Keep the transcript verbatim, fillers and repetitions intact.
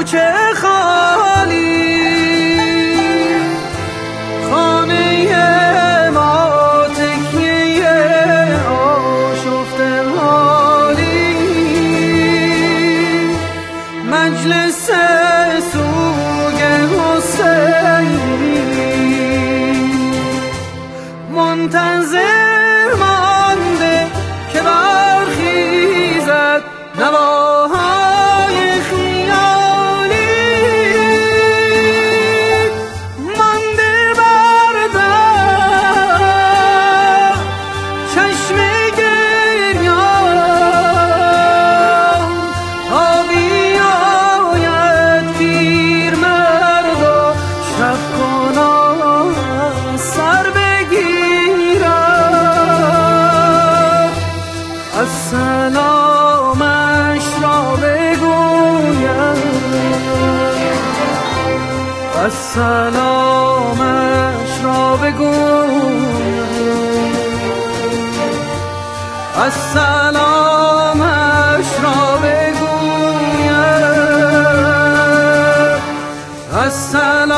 کوچه خالی، خانه ما تکیه آشفته حالی، مجلس سوگ حسینی منتظر مانده که برخیزد نواهای خیالی، مانده بر در چشم گریان تا بیاید پیرمرد و شب کنان سر بگیرد، السلامش را بگوید، السلامش را بگوید، السلامش را بگوید، السلام